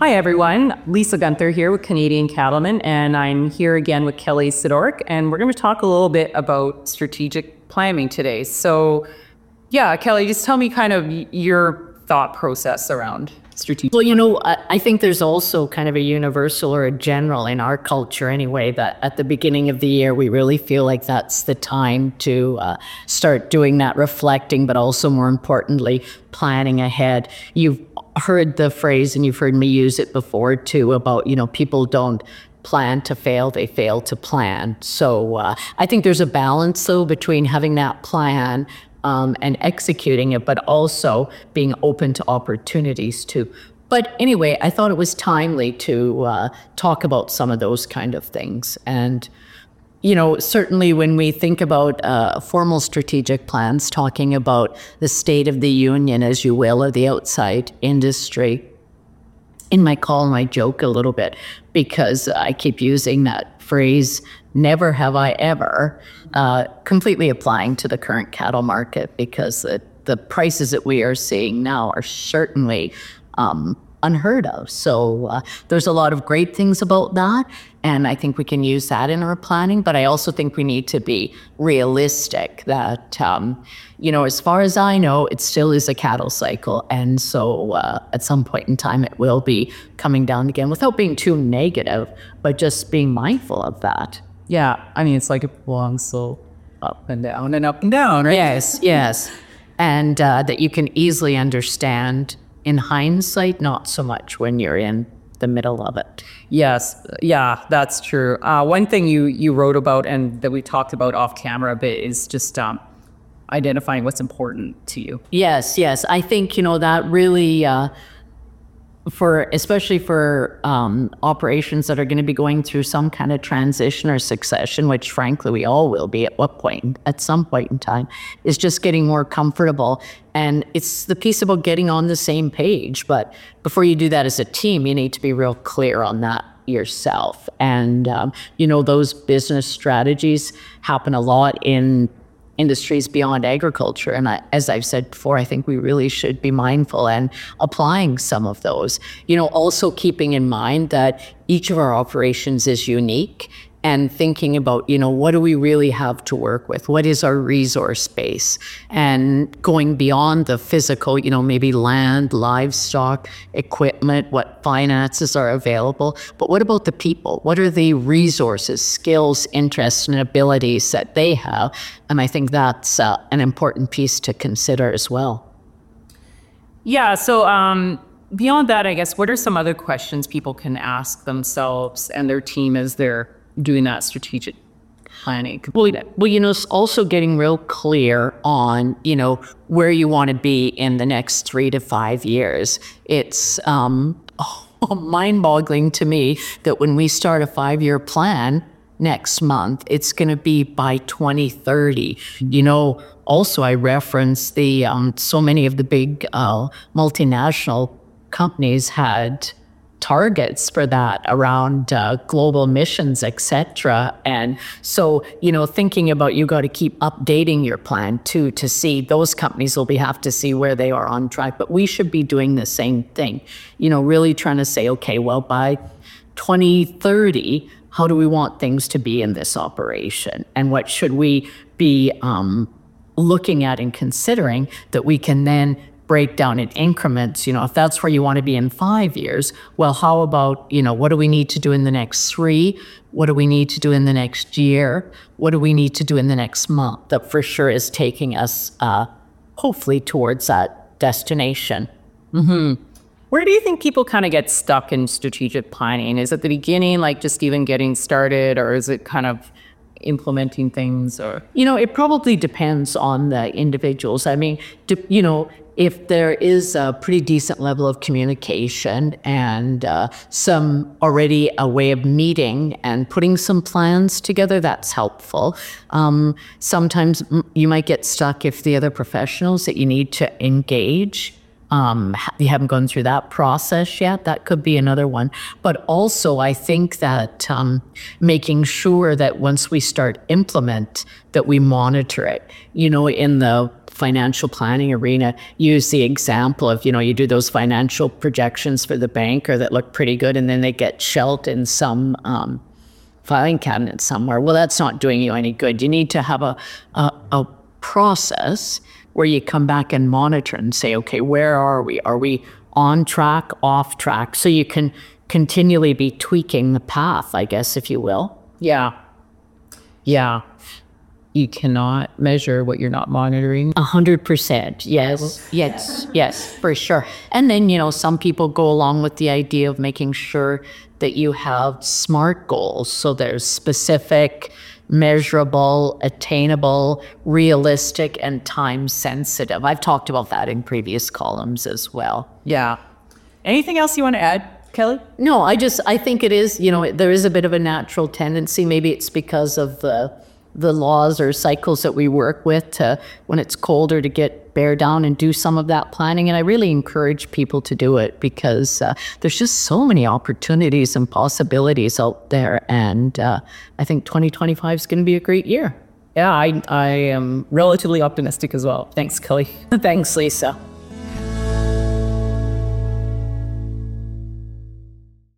Hi, everyone. Lisa Gunther here with Canadian Cattlemen, and I'm here again with Kelly Sidoric, and we're going to talk a little bit about strategic planning today. So, yeah, Kelly, just tell me kind of your thought process around strategic. Well, I think there's also kind of a universal or a general in our culture anyway, that at the beginning of the year, we really feel like that's the time to start doing that reflecting, but also more importantly, planning ahead. You've heard the phrase, and you've heard me use it before too, about, people don't plan to fail, they fail to plan. So I think there's a balance though between having that plan and executing it, but also being open to opportunities too. But anyway, I thought it was timely to talk about some of those kind of things. And certainly when we think about formal strategic plans, talking about the state of the union, as you will, or the outside industry, in my column, I joke a little bit because I keep using that phrase, never have I ever, completely applying to the current cattle market, because the prices that we are seeing now are certainly unheard of. So there's a lot of great things about that, and I think we can use that in our planning, but I also think we need to be realistic that, as far as I know, it still is a cattle cycle, and so at some point in time it will be coming down again, without being too negative, but just being mindful of that. Yeah, I mean, it's like a long so up and down and up and down, right? Yes. And that you can easily understand in hindsight, not so much when you're in the middle of it. Yes, yeah, that's true. One thing you wrote about and that we talked about off camera a bit is just identifying what's important to you. Yes. I think, that really, especially for operations that are going to be going through some kind of transition or succession, which frankly we all will be at some point in time, is just getting more comfortable. And it's the piece about getting on the same page. But before you do that as a team, you need to be real clear on that yourself. And, those business strategies happen a lot in industries beyond agriculture. And as I've said before, I think we really should be mindful and applying some of those. Also keeping in mind that each of our operations is unique, and thinking about, what do we really have to work with? What is our resource base? And going beyond the physical, maybe land, livestock, equipment, what finances are available. But what about the people? What are the resources, skills, interests, and abilities that they have? And I think that's an important piece to consider as well. Yeah, so beyond that, I guess, what are some other questions people can ask themselves and their team as they're doing that strategic planning? Well, it's also getting real clear on, where you want to be in the next 3 to 5 years. It's mind-boggling to me that when we start a 5-year plan next month, it's going to be by 2030. Also I reference the so many of the big multinational companies had targets for that around global emissions, etc. And so, thinking about, you got to keep updating your plan too, to see those companies will have to see where they are on track. But we should be doing the same thing, really trying to say, okay, well, by 2030, how do we want things to be in this operation? And what should we be looking at and considering that we can then break down in increments? If that's where you want to be in 5 years, well, how about, what do we need to do in the next 3? What do we need to do in the next year? What do we need to do in the next month? That for sure is taking us, hopefully, towards that destination. Mm-hmm. Where do you think people kind of get stuck in strategic planning? Is it the beginning, like just even getting started, or is it kind of implementing things? Or it probably depends on the individuals. I mean, if there is a pretty decent level of communication and some already a way of meeting and putting some plans together, that's helpful. Sometimes you might get stuck if the other professionals that you need to engage, you haven't gone through that process yet. That could be another one. But also, I think that making sure that once we start implement, that we monitor it. In the financial planning arena use the example of, you do those financial projections for the banker that look pretty good and then they get shelved in some filing cabinet somewhere. Well, that's not doing you any good. You need to have a process where you come back and monitor and say, okay, where are we? Are we on track, off track? So you can continually be tweaking the path, I guess, if you will. Yeah. You cannot measure what you're not monitoring. 100%. Yes, for sure. And then, some people go along with the idea of making sure that you have SMART goals. So there's specific, measurable, attainable, realistic, and time sensitive. I've talked about that in previous columns as well. Yeah. Anything else you want to add, Kelly? No, I think it is, there is a bit of a natural tendency. Maybe it's because of the laws or cycles that we work with to, when it's colder, to bear down and do some of that planning. And I really encourage people to do it because there's just so many opportunities and possibilities out there. And I think 2025 is going to be a great year. Yeah, I am relatively optimistic as well. Thanks, Kelly. Thanks, Lisa.